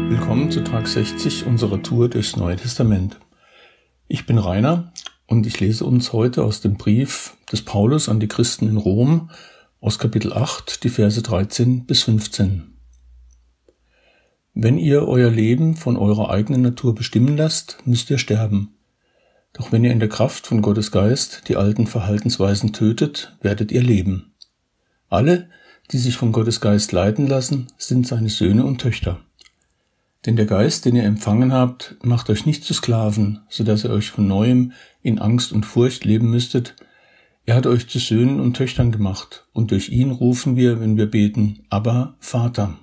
Willkommen zu Tag 60 unserer Tour durchs Neue Testament. Ich bin Rainer und ich lese uns heute aus dem Brief des Paulus an die Christen in Rom aus Kapitel 8, die Verse 13 bis 15. Wenn ihr euer Leben von eurer eigenen Natur bestimmen lasst, müsst ihr sterben. Doch wenn ihr in der Kraft von Gottes Geist die alten Verhaltensweisen tötet, werdet ihr leben. Alle, die sich von Gottes Geist leiten lassen, sind seine Söhne und Töchter. Denn der Geist, den ihr empfangen habt, macht euch nicht zu Sklaven, so dass ihr euch von Neuem in Angst und Furcht leben müsstet. Er hat euch zu Söhnen und Töchtern gemacht, und durch ihn rufen wir, wenn wir beten, Abba, Vater.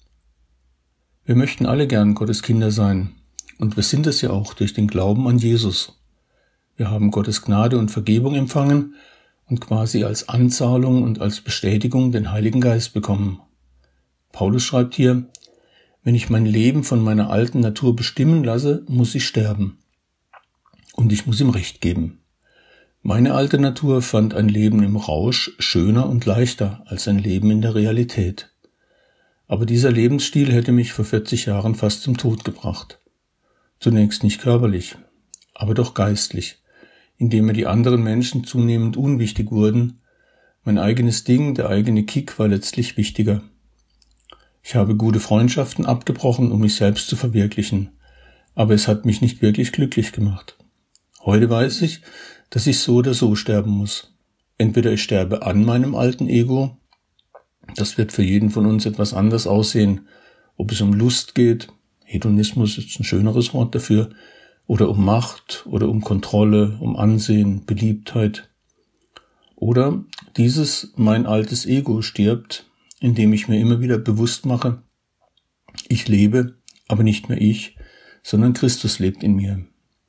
Wir möchten alle gern Gottes Kinder sein, und wir sind es ja auch durch den Glauben an Jesus. Wir haben Gottes Gnade und Vergebung empfangen und quasi als Anzahlung und als Bestätigung den Heiligen Geist bekommen. Paulus schreibt hier: Wenn ich mein Leben von meiner alten Natur bestimmen lasse, muss ich sterben. Und ich muss ihm Recht geben. Meine alte Natur fand ein Leben im Rausch schöner und leichter als ein Leben in der Realität. Aber dieser Lebensstil hätte mich vor 40 Jahren fast zum Tod gebracht. Zunächst nicht körperlich, aber doch geistlich, indem mir die anderen Menschen zunehmend unwichtig wurden. Mein eigenes Ding, der eigene Kick war letztlich wichtiger. Ich habe gute Freundschaften abgebrochen, um mich selbst zu verwirklichen, aber es hat mich nicht wirklich glücklich gemacht. Heute weiß ich, dass ich so oder so sterben muss. Entweder ich sterbe an meinem alten Ego, das wird für jeden von uns etwas anders aussehen, ob es um Lust geht, Hedonismus ist ein schöneres Wort dafür, oder um Macht, oder um Kontrolle, um Ansehen, Beliebtheit. Oder dieses mein altes Ego stirbt, indem ich mir immer wieder bewusst mache, ich lebe, aber nicht mehr ich, sondern Christus lebt in mir.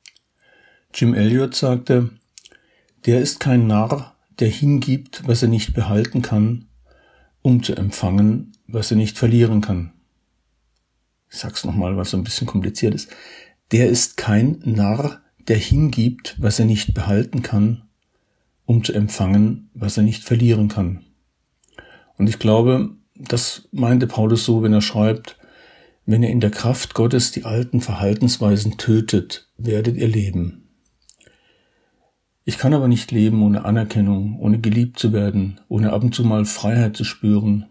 Jim Elliot sagte, der ist kein Narr, der hingibt, was er nicht behalten kann, um zu empfangen, was er nicht verlieren kann. Ich sag's nochmal, was so ein bisschen kompliziert ist. Der ist kein Narr, der hingibt, was er nicht behalten kann, um zu empfangen, was er nicht verlieren kann. Und ich glaube, das meinte Paulus so, wenn er schreibt, wenn ihr in der Kraft Gottes die alten Verhaltensweisen tötet, werdet ihr leben. Ich kann aber nicht leben ohne Anerkennung, ohne geliebt zu werden, ohne ab und zu mal Freiheit zu spüren.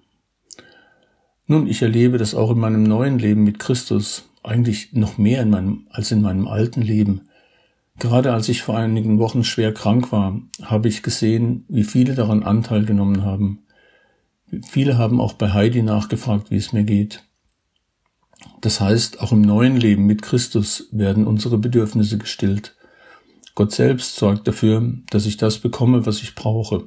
Nun, ich erlebe das auch in meinem neuen Leben mit Christus, eigentlich noch mehr als in meinem alten Leben. Gerade als ich vor einigen Wochen schwer krank war, habe ich gesehen, wie viele daran Anteil genommen haben. Viele haben auch bei Heidi nachgefragt, wie es mir geht. Das heißt, auch im neuen Leben mit Christus werden unsere Bedürfnisse gestillt. Gott selbst sorgt dafür, dass ich das bekomme, was ich brauche.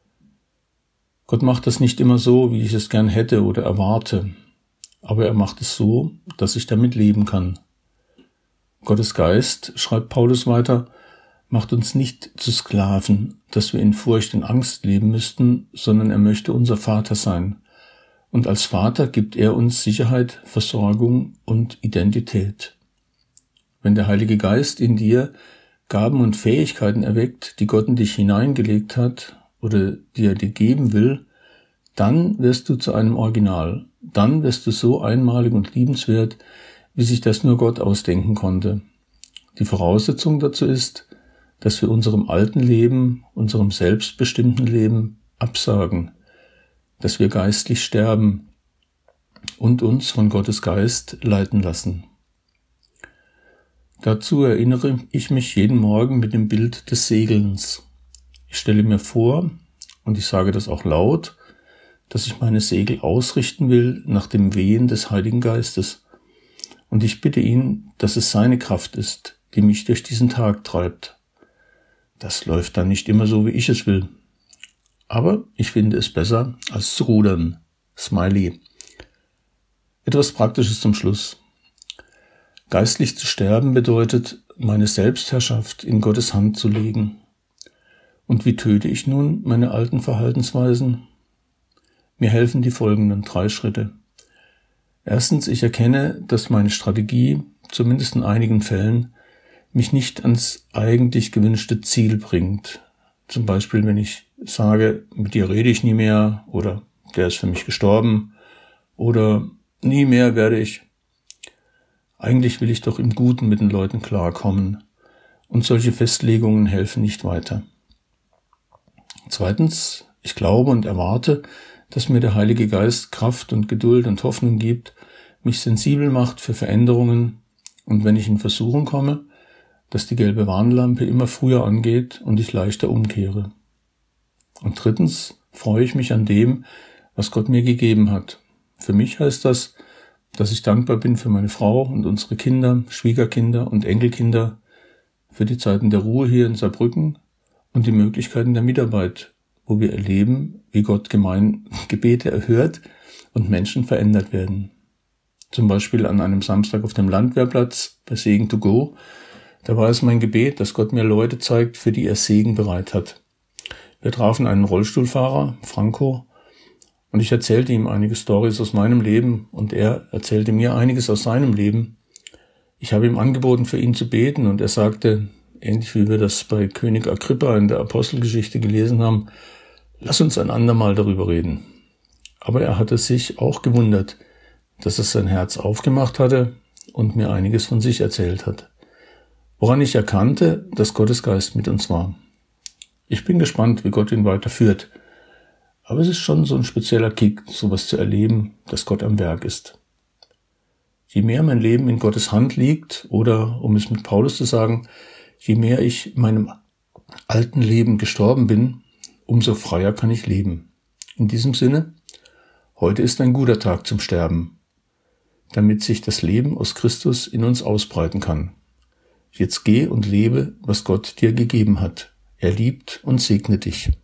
Gott macht das nicht immer so, wie ich es gern hätte oder erwarte, aber er macht es so, dass ich damit leben kann. Gottes Geist, schreibt Paulus weiter, macht uns nicht zu Sklaven, dass wir in Furcht und Angst leben müssten, sondern er möchte unser Vater sein. Und als Vater gibt er uns Sicherheit, Versorgung und Identität. Wenn der Heilige Geist in dir Gaben und Fähigkeiten erweckt, die Gott in dich hineingelegt hat oder die er dir geben will, dann wirst du zu einem Original. Dann wirst du so einmalig und liebenswert, wie sich das nur Gott ausdenken konnte. Die Voraussetzung dazu ist, dass wir unserem alten Leben, unserem selbstbestimmten Leben absagen, dass wir geistlich sterben und uns von Gottes Geist leiten lassen. Dazu erinnere ich mich jeden Morgen mit dem Bild des Segelns. Ich stelle mir vor, und ich sage das auch laut, dass ich meine Segel ausrichten will nach dem Wehen des Heiligen Geistes. Und ich bitte ihn, dass es seine Kraft ist, die mich durch diesen Tag treibt. Das läuft dann nicht immer so, wie ich es will. Aber ich finde es besser, als zu rudern. Smiley. Etwas Praktisches zum Schluss. Geistlich zu sterben bedeutet, meine Selbstherrschaft in Gottes Hand zu legen. Und wie töte ich nun meine alten Verhaltensweisen? Mir helfen die folgenden 3 Schritte. Erstens, ich erkenne, dass meine Strategie, zumindest in einigen Fällen, mich nicht ans eigentlich gewünschte Ziel bringt. Zum Beispiel, wenn ich sage, mit dir rede ich nie mehr oder der ist für mich gestorben oder nie mehr werde ich. Eigentlich will ich doch im Guten mit den Leuten klarkommen. Und solche Festlegungen helfen nicht weiter. Zweitens, ich glaube und erwarte, dass mir der Heilige Geist Kraft und Geduld und Hoffnung gibt, mich sensibel macht für Veränderungen und wenn ich in Versuchung komme, dass die gelbe Warnlampe immer früher angeht und ich leichter umkehre. Und drittens freue ich mich an dem, was Gott mir gegeben hat. Für mich heißt das, dass ich dankbar bin für meine Frau und unsere Kinder, Schwiegerkinder und Enkelkinder, für die Zeiten der Ruhe hier in Saarbrücken und die Möglichkeiten der Mitarbeit, wo wir erleben, wie Gott Gebete erhört und Menschen verändert werden. Zum Beispiel an einem Samstag auf dem Landwehrplatz bei Segen to Go. Da war es mein Gebet, dass Gott mir Leute zeigt, für die er Segen bereit hat. Wir trafen einen Rollstuhlfahrer, Franco, und ich erzählte ihm einige Storys aus meinem Leben und er erzählte mir einiges aus seinem Leben. Ich habe ihm angeboten, für ihn zu beten und er sagte, ähnlich wie wir das bei König Agrippa in der Apostelgeschichte gelesen haben, lass uns ein andermal darüber reden. Aber er hatte sich auch gewundert, dass er sein Herz aufgemacht hatte und mir einiges von sich erzählt hat. Woran ich erkannte, dass Gottes Geist mit uns war. Ich bin gespannt, wie Gott ihn weiterführt. Aber es ist schon so ein spezieller Kick, sowas zu erleben, dass Gott am Werk ist. Je mehr mein Leben in Gottes Hand liegt, oder um es mit Paulus zu sagen, je mehr ich meinem alten Leben gestorben bin, umso freier kann ich leben. In diesem Sinne, heute ist ein guter Tag zum Sterben, damit sich das Leben aus Christus in uns ausbreiten kann. Jetzt geh und lebe, was Gott dir gegeben hat. Er liebt und segnet dich.